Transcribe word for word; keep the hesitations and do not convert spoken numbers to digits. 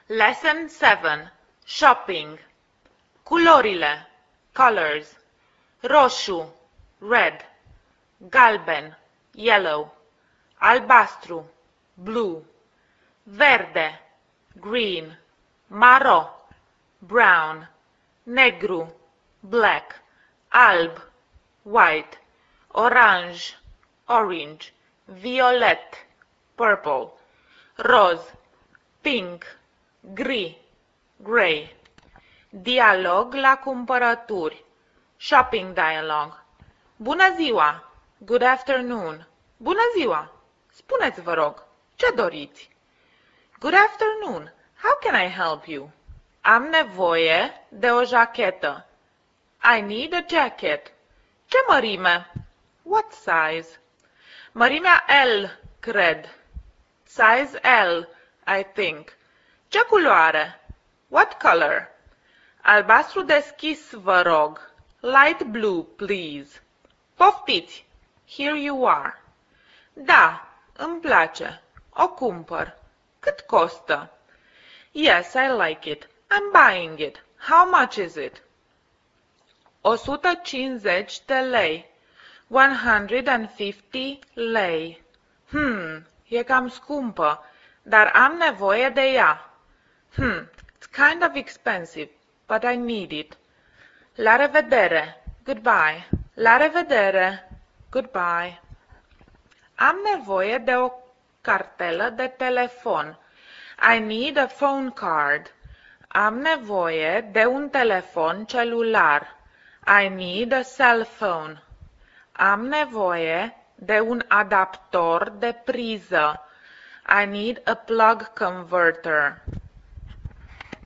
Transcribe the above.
Lesson seven. Shopping. Culorile. Colors. Roșu. Red. Galben. Yellow. Albastru. Blue. Verde. Green. Maro. Brown. Negru. Black. Alb. White. Orange. Orange. Violet. Purple. Roz. Pink. Gri. Gray. Dialog la cumpărături. Shopping dialogue. Bună ziua! Good afternoon. Bună ziua! Spuneți, vă rog, ce doriți? Good afternoon. How can I help you? Am nevoie de o jachetă. I need a jacket. Ce mărime? What size? Mărimea L, cred. Size L, I think. Ce culoare? What color? Albastru deschis, vă rog. Light blue, please. Poftiți. Here you are. Da, îmi place. O cumpăr. Cât costă? Yes, I like it. I'm buying it. How much is it? o sută cincizeci de lei. one hundred fifty lei. Hmm, e cam scumpă, dar am nevoie de ea. Hmm, it's kind of expensive, but I need it. La revedere. Goodbye. La revedere. Goodbye. Am nevoie de o cartelă de telefon. I need a phone card. Am nevoie de un telefon celular. I need a cell phone. Am nevoie de un adaptor de priză. I need a plug converter.